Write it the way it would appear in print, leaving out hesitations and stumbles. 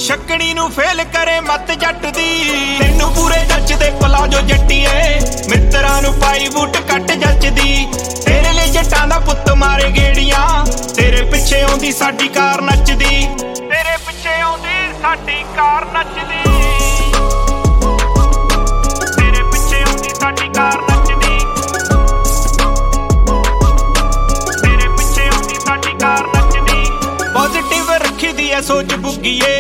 ਸ਼ੱਕਣੀ ਨੂੰ ਫੇਲ ਕਰੇ ਮੱਤ ਜੱਟ ਦੀ, ਤੈਨੂੰ ਪੂਰੇ ਜੱਜਦੇ ਪਲਾਜੋ ਜੱਟੀਏ, ਮਿੱਤਰਾਂ ਨੂੰ ਪਾਈ ਬੂਟ ਕੱਟ ਜੱਜਦੀ। ਤੇਰੇ ਲਈ ਜੱਟਾਂ ਦਾ ਪੁੱਤ ਮਾਰੇ ਗੇੜੀਆਂ, ਤੇਰੇ ਪਿੱਛੇ ਆਉਂਦੀ ਸਾਡੀ ਕਾਰ ਨੱਚਦੀ, ਤੇਰੇ ਪਿੱਛੇ ਆਉਂਦੀ ਸਾਡੀ ਕਾਰ ਨੱਚਦੀ, ਤੇਰੇ ਪਿੱਛੇ ਆਉਂਦੀ ਸਾਡੀ ਕਾਰ ਨੱਚਦੀ, ਤੇਰੇ ਪਿੱਛੇ ਆਉਂਦੀ ਸਾਡੀ ਕਾਰ ਨੱਚਦੀ। ਪੋਜ਼ਿਟਿਵ ਰੱਖੀ ਦੀ ਐ ਸੋਚ ਬੁੱਗੀਏ,